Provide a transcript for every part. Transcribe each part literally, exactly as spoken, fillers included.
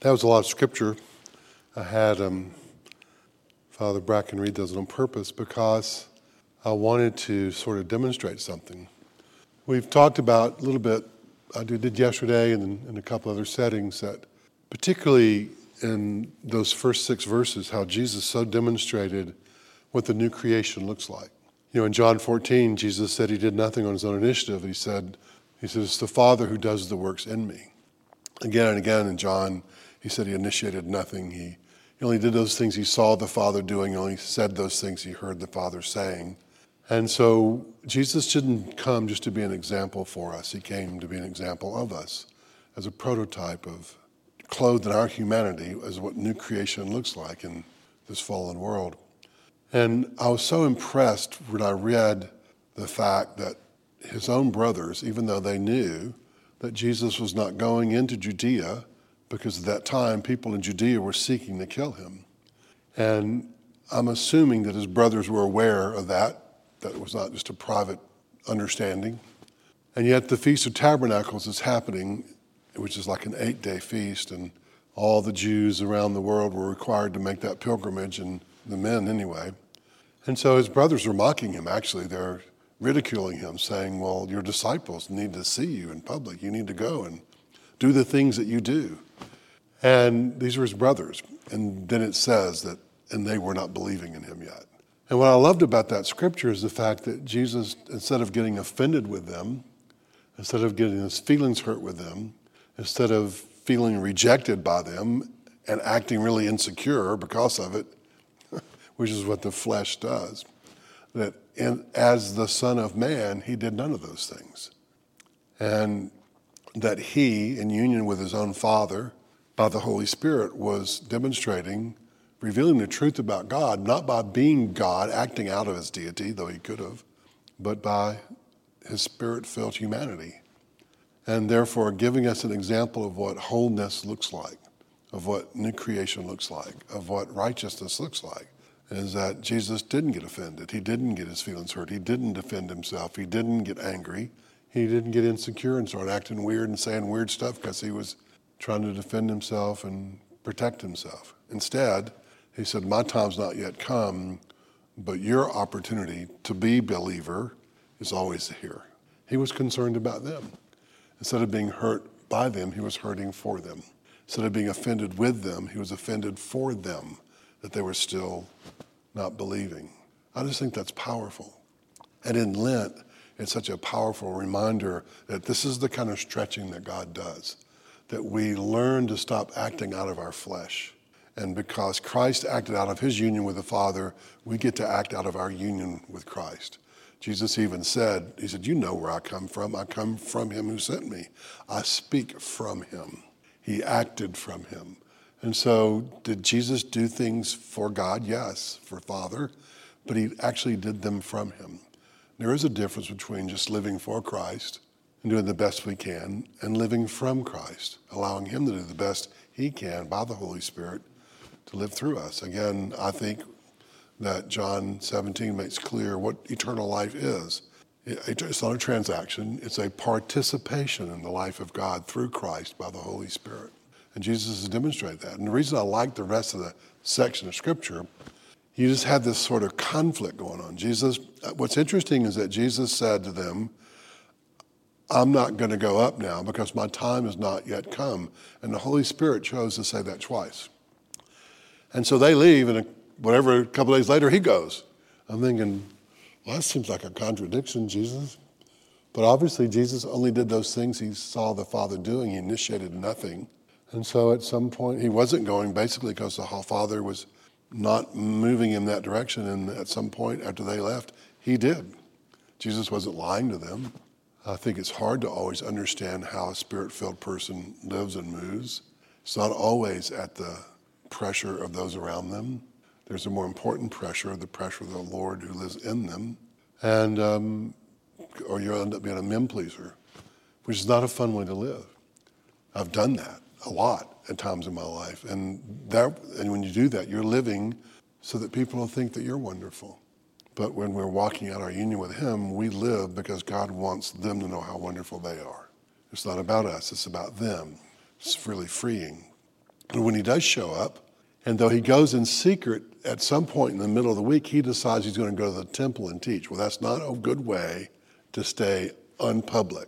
That was a lot of scripture. I had um, Father Bracken read those on purpose because I wanted to sort of demonstrate something. We've talked about a little bit, I did yesterday and in a couple other settings, that particularly in those first six verses, how Jesus so demonstrated what the new creation looks like. You know, in John fourteen, Jesus said he did nothing on his own initiative. He said, he said, it's the Father who does the works in me. Again and again in John, he said he initiated nothing. He, he only did those things he saw the Father doing. He only said those things he heard the Father saying. And so Jesus didn't come just to be an example for us. He came to be an example of us as a prototype of clothed in our humanity as what new creation looks like in this fallen world. And I was so impressed when I read the fact that his own brothers, even though they knew that Jesus was not going into Judea, because at that time people in Judea were seeking to kill him. And I'm assuming that his brothers were aware of that, that it was not just a private understanding. And yet the Feast of Tabernacles is happening, which is like an eight-day feast, and all the Jews around the world were required to make that pilgrimage, and the men anyway. And so his brothers are mocking him, actually. They're ridiculing him, saying, well, your disciples need to see you in public. You need to go and do the things that you do. And these are his brothers. And then it says that, and they were not believing in him yet. And what I loved about that scripture is the fact that Jesus, instead of getting offended with them, instead of getting his feelings hurt with them, instead of feeling rejected by them and acting really insecure because of it, which is what the flesh does, that in, as the Son of Man, he did none of those things. And that he, in union with his own Father, by the Holy Spirit, was demonstrating, revealing the truth about God, not by being God, acting out of his deity, though he could have, but by his Spirit-filled humanity. And therefore giving us an example of what wholeness looks like, of what new creation looks like, of what righteousness looks like, is that Jesus didn't get offended. He didn't get his feelings hurt. He didn't defend himself. He didn't get angry. He didn't get insecure and start acting weird and saying weird stuff because he was trying to defend himself and protect himself. Instead, he said, my time's not yet come, but your opportunity to be believer is always here. He was concerned about them. Instead of being hurt by them, he was hurting for them. Instead of being offended with them, he was offended for them, that they were still not believing. I just think that's powerful. And in Lent, it's such a powerful reminder that this is the kind of stretching that God does, that we learn to stop acting out of our flesh. And because Christ acted out of his union with the Father, we get to act out of our union with Christ. Jesus even said, he said, you know where I come from. I come from him who sent me. I speak from him. He acted from him. And so did Jesus do things for God? Yes, for Father, but he actually did them from him. There is a difference between just living for Christ and doing the best we can and living from Christ, allowing him to do the best he can by the Holy Spirit to live through us. Again, I think that John seventeen makes clear what eternal life is. It's not a transaction. It's a participation in the life of God through Christ by the Holy Spirit. And Jesus has demonstrated that. And the reason I like the rest of the section of Scripture, you just had this sort of conflict going on. Jesus, what's interesting is that Jesus said to them, I'm not going to go up now because my time has not yet come. And the Holy Spirit chose to say that twice. And so they leave, and a, whatever, a couple days later, he goes. I'm thinking, well, that seems like a contradiction, Jesus. But obviously, Jesus only did those things he saw the Father doing. He initiated nothing. And so at some point, he wasn't going basically because the Father was not moving in that direction. And at some point after they left, he did. Jesus wasn't lying to them. I think it's hard to always understand how a Spirit-filled person lives and moves. It's not always at the pressure of those around them. There's a more important pressure, the pressure of the Lord who lives in them. And, um, or you'll end up being a men pleaser, which is not a fun way to live. I've done that a lot at times in my life. And that, and when you do that, you're living so that people will think that you're wonderful. But when we're walking out our union with him, we live because God wants them to know how wonderful they are. It's not about us, it's about them. It's really freeing. And when he does show up, and though he goes in secret at some point in the middle of the week, he decides he's going to go to the temple and teach. Well, that's not a good way to stay unpublic.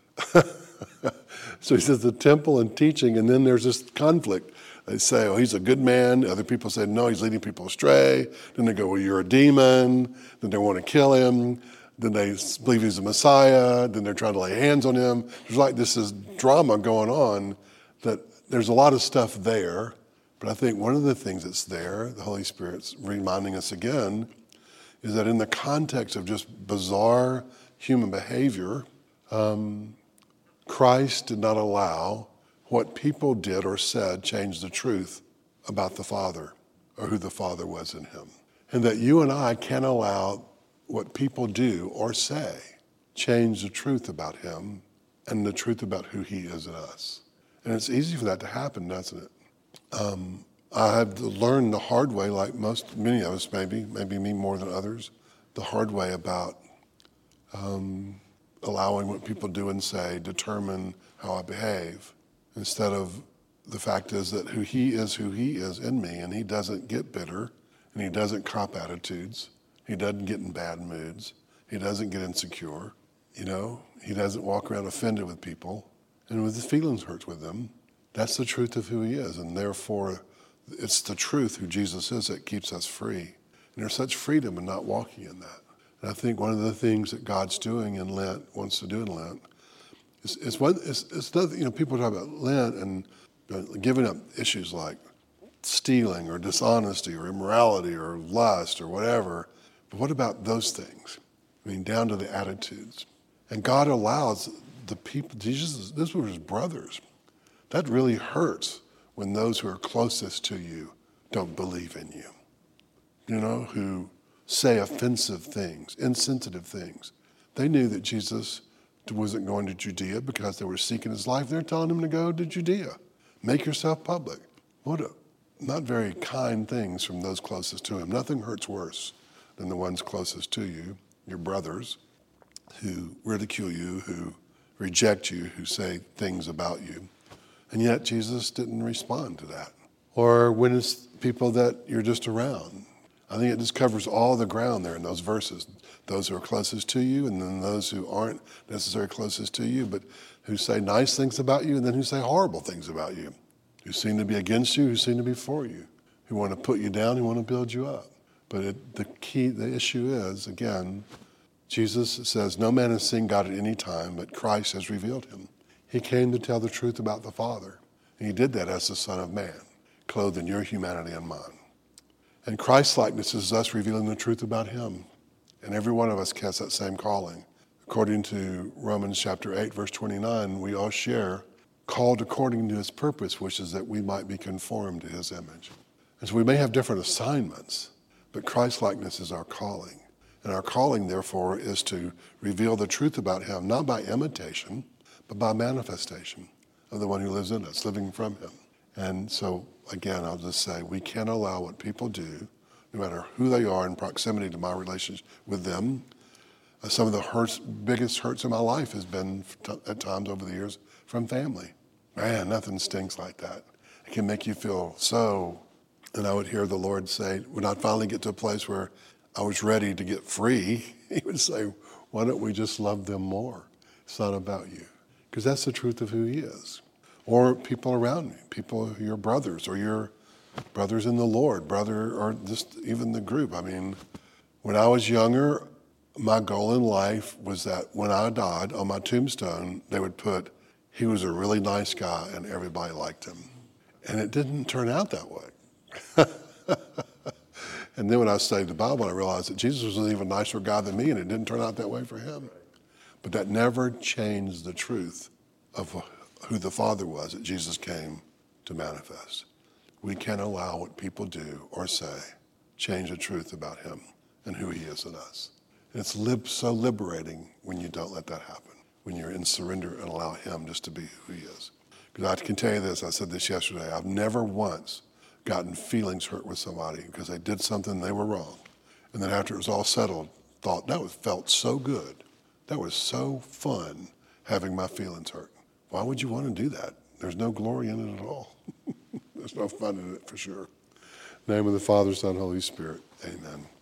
So he says the temple and teaching, and then there's this conflict. They say, oh, he's a good man. Other people say, no, he's leading people astray. Then they go, well, you're a demon. Then they want to kill him. Then they believe he's a Messiah. Then they're trying to lay hands on him. There's like this is drama going on that there's a lot of stuff there. But I think one of the things that's there, the Holy Spirit's reminding us again, is that in the context of just bizarre human behavior, um, Christ did not allow what people did or said change the truth about the Father or who the Father was in him. And that you and I can't allow what people do or say change the truth about him and the truth about who he is in us. And it's easy for that to happen, doesn't it? Um, I have learned the hard way, like most, many of us maybe, maybe me more than others, the hard way about um, allowing what people do and say determine how I behave, instead of the fact is that who he is, who he is in me, and he doesn't get bitter, and he doesn't cop attitudes, he doesn't get in bad moods, he doesn't get insecure, you know, he doesn't walk around offended with people, and with his feelings hurt with them. That's the truth of who he is, and therefore it's the truth who Jesus is that keeps us free. And there's such freedom in not walking in that. And I think one of the things that God's doing in Lent, wants to do in Lent, is, is one, it's, it's nothing, you know, people talk about Lent and giving up issues like stealing or dishonesty or immorality or lust or whatever. But what about those things? I mean, down to the attitudes. And God allows the people, Jesus, this were his brothers. That really hurts when those who are closest to you don't believe in you, you know, who say offensive things, insensitive things. They knew that Jesus wasn't going to Judea because they were seeking his life. They're telling him to go to Judea. Make yourself public. What a, not very kind things from those closest to him. Nothing hurts worse than the ones closest to you, your brothers, who ridicule you, who reject you, who say things about you. And yet Jesus didn't respond to that. Or when it's people that you're just around. I think it just covers all the ground there in those verses. Those who are closest to you, and then those who aren't necessarily closest to you, but who say nice things about you, and then who say horrible things about you. Who seem to be against you, who seem to be for you. Who want to put you down, who want to build you up. But it, the key, the issue is, again, Jesus says, no man has seen God at any time, but Christ has revealed him. He came to tell the truth about the Father. And he did that as the Son of Man, clothed in your humanity and mine. And Christ-likeness is us revealing the truth about him. And every one of us has that same calling. According to Romans chapter eight, verse twenty-nine, we all share, called according to his purpose, which is that we might be conformed to his image. And so we may have different assignments, but Christ-likeness is our calling. And our calling, therefore, is to reveal the truth about him, not by imitation, but by manifestation of the one who lives in us, living from him. And so, again, I'll just say, we can't allow what people do, no matter who they are in proximity to my relationship with them. Uh, some of the hurts, biggest hurts in my life has been, t- at times over the years, from family. Man, nothing stinks like that. It can make you feel so, and I would hear the Lord say, when I finally get to a place where I was ready to get free, he would say, why don't we just love them more? It's not about you. Because that's the truth of who he is. Or people around me, people, your brothers, or your brothers in the Lord, brother, or just even the group. I mean, when I was younger, my goal in life was that when I died, on my tombstone, they would put, he was a really nice guy and everybody liked him. And it didn't turn out that way. And then when I studied the Bible, I realized that Jesus was an even nicer guy than me, and it didn't turn out that way for him. But that never changed the truth of who the Father was that Jesus came to manifest. We can't allow what people do or say change the truth about him and who he is in us. And it's lib- so liberating when you don't let that happen, when you're in surrender and allow him just to be who he is. Because I can tell you this, I said this yesterday, I've never once gotten feelings hurt with somebody because they did something they were wrong. And then after it was all settled, thought, that was, felt so good. That was so fun having my feelings hurt. Why would you want to do that? There's no glory in it at all. There's no fun in it for sure. In the name of the Father, Son, Holy Spirit. Amen.